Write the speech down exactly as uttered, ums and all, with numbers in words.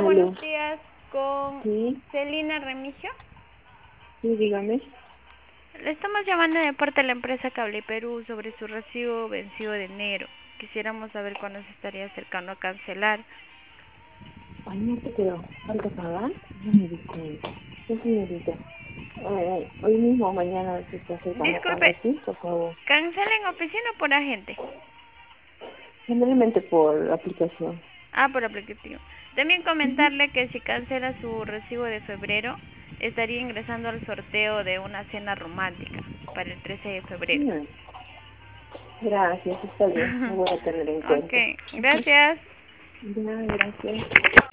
Aló, buenos días con sí, Celina Remigio. sí, dígame. Le estamos llamando de parte de la empresa Cable Perú sobre su recibo vencido de enero. Quisiéramos saber cuándo se estaría acercando a cancelar. Ay, no te creo. ¿Falta pagar? No me di cuenta. Sí, señorita. Eh, hoy mismo o mañana se está acercando a pago, Disculpe, sí, por favor. ¿cancela en oficina o por agente? Generalmente por aplicación. Ah, por aplicativo. También Ujú. comentarle que si cancela su recibo de febrero, estaría ingresando al sorteo de una cena romántica para el trece de febrero. Mm, Gracias, está bien. Lo voy a tener en Ok, cuenta. Ujú. gracias. Ya, gracias.